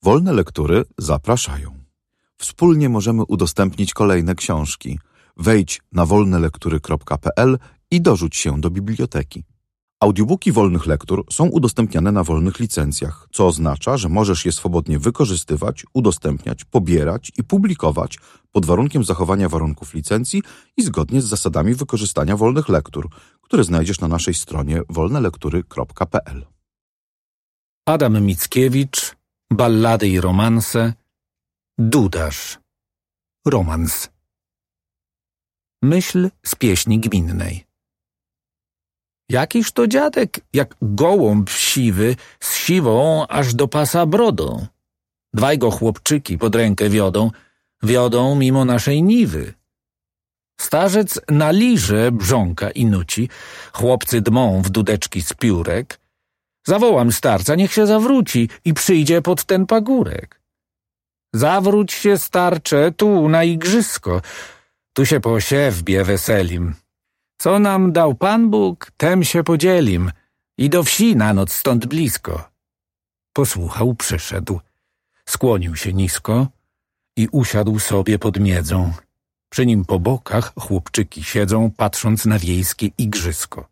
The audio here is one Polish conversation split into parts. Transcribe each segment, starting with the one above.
Wolne Lektury zapraszają. Wspólnie możemy udostępnić kolejne książki. Wejdź na wolnelektury.pl i dorzuć się do biblioteki. Audiobooki wolnych lektur są udostępniane na wolnych licencjach, co oznacza, że możesz je swobodnie wykorzystywać, udostępniać, pobierać i publikować pod warunkiem zachowania warunków licencji i zgodnie z zasadami wykorzystania wolnych lektur, które znajdziesz na naszej stronie wolnelektury.pl. Adam Mickiewicz, Ballady i romanse, Dudasz, romans. Myśl z pieśni gminnej. Jakiż to dziadek, jak gołąb siwy, z siwą aż do pasa brodą. Dwaj go chłopczyki pod rękę wiodą mimo naszej niwy. Starzec na lirze brząka i nuci, chłopcy dmą w dudeczki z piórek. Zawołam starca, niech się zawróci i przyjdzie pod ten pagórek. Zawróć się, starcze, tu na igrzysko, tu się po siewbie weselim. Co nam dał Pan Bóg, tem się podzielim i do wsi na noc stąd blisko. Posłuchał, przyszedł, skłonił się nisko i usiadł sobie pod miedzą. Przy nim po bokach chłopczyki siedzą, patrząc na wiejskie igrzysko.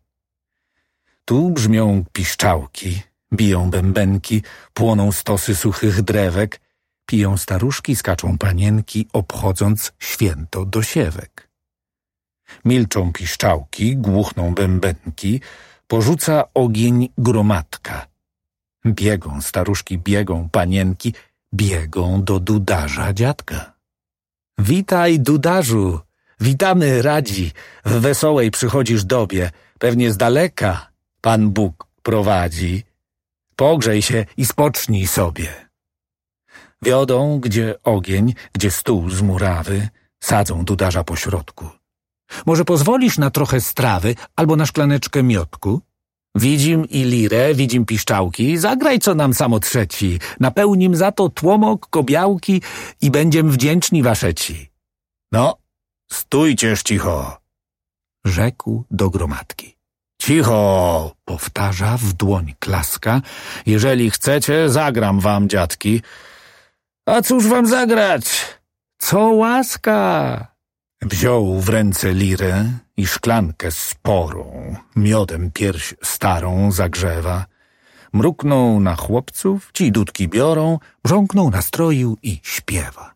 Tu brzmią piszczałki, biją bębenki, płoną stosy suchych drewek, piją staruszki, skaczą panienki, obchodząc święto dosiewek. Milczą piszczałki, głuchną bębenki, porzuca ogień gromadka. Biegą staruszki, biegą panienki, biegą do dudarza dziadka. Witaj, dudarzu, witamy radzi, w wesołej przychodzisz dobie, pewnie z daleka Pan Bóg prowadzi. Pogrzej się i spocznij sobie. Wiodą, gdzie ogień, gdzie stół z murawy, sadzą dudarza po środku. Może pozwolisz na trochę strawy albo na szklaneczkę miodku? Widzim i lirę, widzim piszczałki, zagraj co nam samo trzeci, napełnim za to tłomok, kobiałki i będziem wdzięczni waszeci. No, stójcież cicho, rzekł do gromadki. Cicho, powtarza, w dłoń klaska, jeżeli chcecie, zagram wam, dziadki. A cóż wam zagrać? Co łaska? Wziął w ręce lirę i szklankę sporą, miodem pierś starą zagrzewa. Mruknął na chłopców, ci dudki biorą, brząknął, nastroił i śpiewa.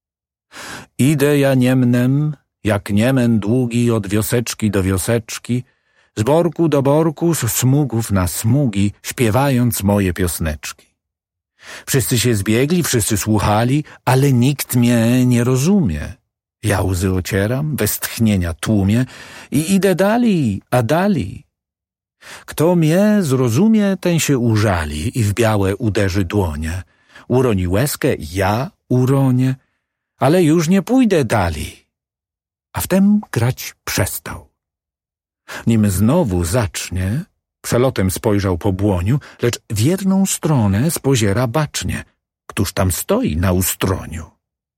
Idę ja niemnem, jak niemen długi od wioseczki do wioseczki, z borku do borku, z smugów na smugi, śpiewając moje piosneczki. Wszyscy się zbiegli, wszyscy słuchali, ale nikt mnie nie rozumie. Ja łzy ocieram, westchnienia tłumie i idę dali, a dali. Kto mnie zrozumie, ten się użali i w białe uderzy dłonie. Uroni łezkę, ja uronię, ale już nie pójdę dali. A wtem grać przestał. Nim znowu zacznie, przelotem spojrzał po błoniu, lecz w jedną stronę spoziera bacznie. Któż tam stoi na ustroniu?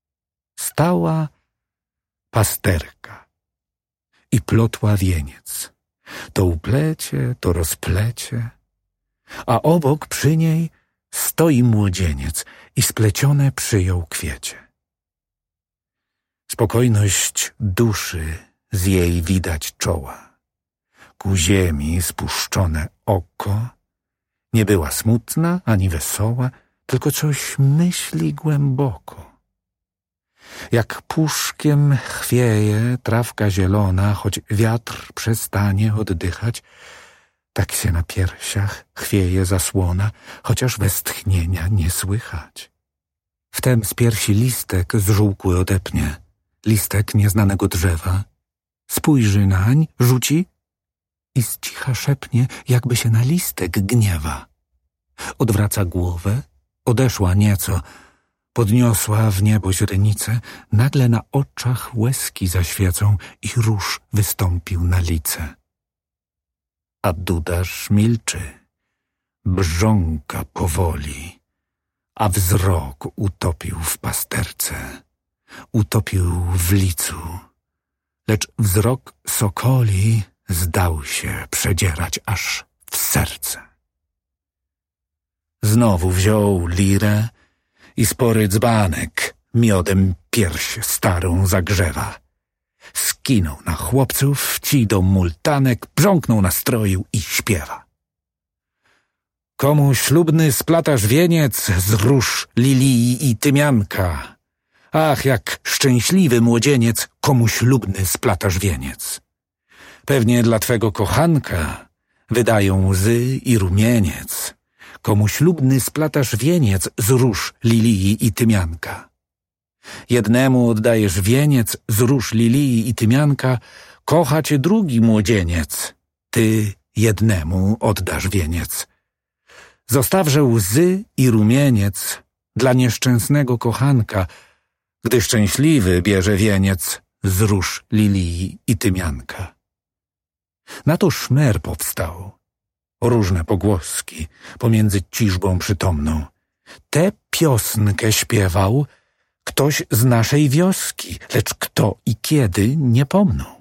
Stała pasterka i plotła wieniec. To uplecie, to rozplecie, a obok przy niej stoi młodzieniec i splecione przyjął kwiecie. Spokojność duszy z jej widać czoła. Ku ziemi spuszczone oko. Nie była smutna ani wesoła, tylko coś myśli głęboko. Jak puszkiem chwieje trawka zielona, choć wiatr przestanie oddychać, tak się na piersiach chwieje zasłona, chociaż westchnienia nie słychać. Wtem z piersi listek zżółkły odepnie, listek nieznanego drzewa. Spojrzy nań, rzuci i z cicha szepnie, jakby się na listek gniewa. Odwraca głowę, odeszła nieco, podniosła w niebo źrenicę, nagle na oczach łezki zaświecą i róż wystąpił na lice. A dudarz milczy, brząka powoli, a wzrok utopił w pasterce, utopił w licu, lecz wzrok sokoli zdał się przedzierać aż w serce. Znowu wziął lirę i spory dzbanek miodem pierś starą zagrzewa. Skinął na chłopców, ci do multanek, brząknął na stroju i śpiewa. Komu ślubny splatasz wieniec z róż, lilii i tymianka. Ach, jak szczęśliwy młodzieniec, komu ślubny splatasz wieniec. Pewnie dla twego kochanka wydają łzy i rumieniec. Komu ślubny splatasz wieniec z róż, lilii i tymianka. Jednemu oddajesz wieniec z róż, lilii i tymianka, kocha cię drugi młodzieniec. Ty jednemu oddasz wieniec. Zostawże łzy i rumieniec dla nieszczęsnego kochanka, gdy szczęśliwy bierze wieniec z róż, lilii i tymianka. Na to szmer powstał. Różne pogłoski pomiędzy ciżbą przytomną. Tę piosnkę śpiewał ktoś z naszej wioski, lecz kto i kiedy nie pomnął.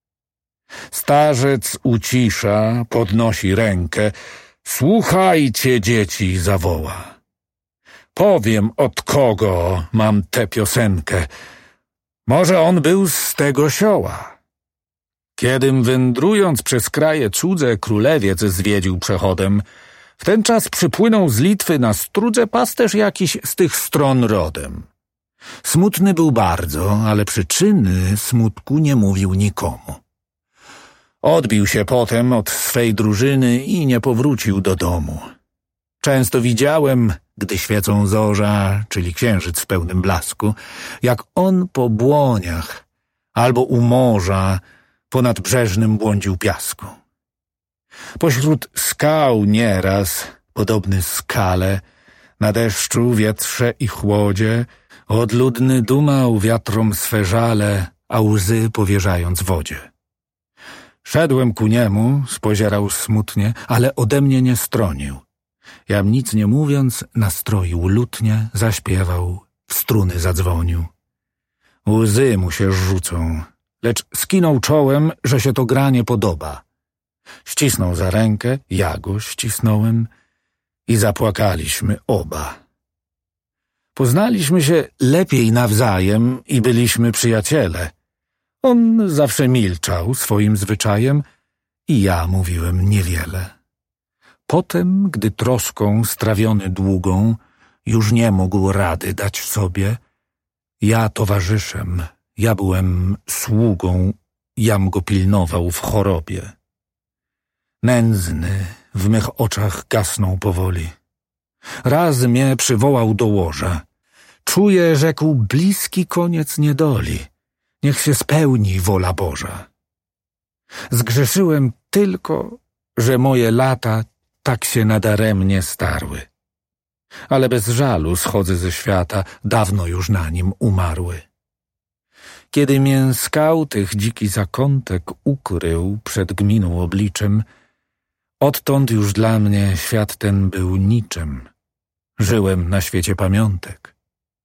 Starzec ucisza, podnosi rękę. Słuchajcie, dzieci, zawoła. Powiem, od kogo mam tę piosenkę. Może on był z tego sioła. Kiedym wędrując przez kraje cudze królewiec zwiedził przechodem, w ten czas przypłynął z Litwy na strudze pasterz jakiś z tych stron rodem. Smutny był bardzo, ale przyczyny smutku nie mówił nikomu. Odbił się potem od swej drużyny i nie powrócił do domu. Często widziałem, gdy świecą zorza, czyli księżyc w pełnym blasku, jak on po błoniach albo u morza ponad brzeżnym błądził piasku. Pośród skał nieraz, podobny skale, na deszczu, wietrze i chłodzie, odludny dumał wiatrom swe żale, a łzy powierzając wodzie. Szedłem ku niemu, spozierał smutnie, ale ode mnie nie stronił. Jam nic nie mówiąc, nastroił lutnie, zaśpiewał, w struny zadzwonił. Łzy mu się rzucą, lecz skinął czołem, że się to gra nie podoba. Ścisnął za rękę, ja go ścisnąłem i zapłakaliśmy oba. Poznaliśmy się lepiej nawzajem i byliśmy przyjaciele. On zawsze milczał swoim zwyczajem i ja mówiłem niewiele. Potem, gdy troską strawiony długą, już nie mógł rady dać sobie, ja towarzyszem, ja byłem sługą, jam go pilnował w chorobie. Nędzny w mych oczach gasnął powoli. Raz mnie przywołał do łoża. Czuję, rzekł, bliski koniec niedoli. Niech się spełni wola Boża. Zgrzeszyłem tylko, że moje lata tak się nadaremnie starły. Ale bez żalu schodzę ze świata, dawno już na nim umarły. Kiedy mię skał tych dziki zakątek ukrył przed gminą obliczem, odtąd już dla mnie świat ten był niczym. Żyłem na świecie pamiątek.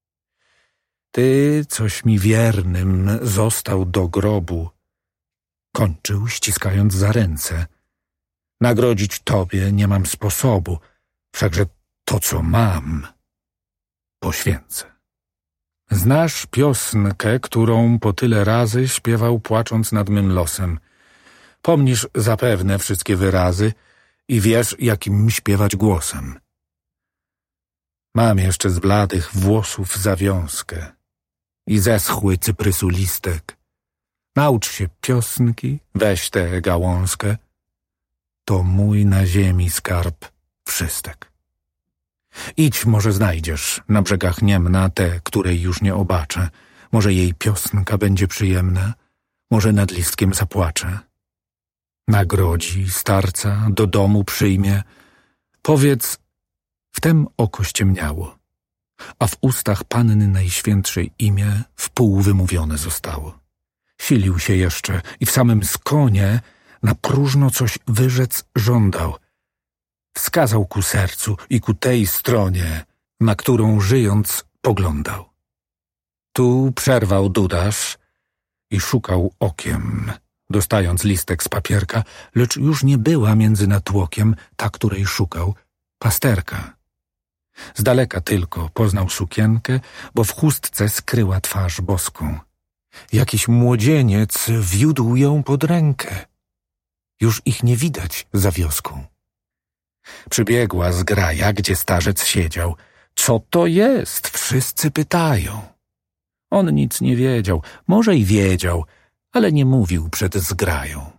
Ty, coś mi wiernym został do grobu, kończył, ściskając za ręce. Nagrodzić tobie nie mam sposobu, wszakże to, co mam, poświęcę. Znasz piosnkę, którą po tyle razy śpiewał, płacząc nad mym losem. Pomnisz zapewne wszystkie wyrazy i wiesz, jakim śpiewać głosem. Mam jeszcze z bladych włosów zawiązkę i zeschły cyprysu listek. Naucz się piosnki, weź tę gałązkę, to mój na ziemi skarb wszystek. Idź, może znajdziesz na brzegach Niemna tę, której już nie obaczę. Może jej piosnka będzie przyjemna, może nad listkiem zapłacze. Nagrodzi starca, do domu przyjmie. Powiedz, wtem oko ściemniało, a w ustach Panny Najświętszej imię wpół wymówione zostało. Silił się jeszcze i w samym skonie na próżno coś wyrzec żądał. Wskazał ku sercu i ku tej stronie, na którą żyjąc poglądał. Tu przerwał dudarz i szukał okiem, dostając listek z papierka, lecz już nie była między natłokiem ta, której szukał, pasterka. Z daleka tylko poznał sukienkę, bo w chustce skryła twarz boską. Jakiś młodzieniec wiódł ją pod rękę. Już ich nie widać za wioską. Przybiegła zgraja, gdzie starzec siedział. Co to jest? Wszyscy pytają. On nic nie wiedział, może i wiedział, ale nie mówił przed zgrają.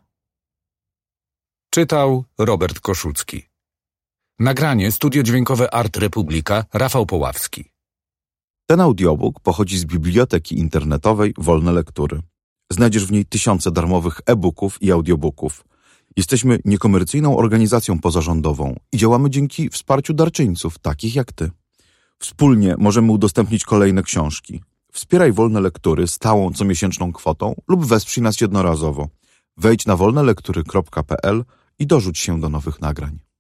Czytał Robert Koszucki. Nagranie Studio Dźwiękowe Art Republika, Rafał Poławski. Ten audiobook pochodzi z biblioteki internetowej Wolne Lektury. Znajdziesz w niej tysiące darmowych e-booków i audiobooków. Jesteśmy niekomercyjną organizacją pozarządową i działamy dzięki wsparciu darczyńców, takich jak ty. Wspólnie możemy udostępnić kolejne książki. Wspieraj Wolne Lektury stałą comiesięczną kwotą lub wesprzyj nas jednorazowo. Wejdź na wolnelektury.pl i dorzuć się do nowych nagrań.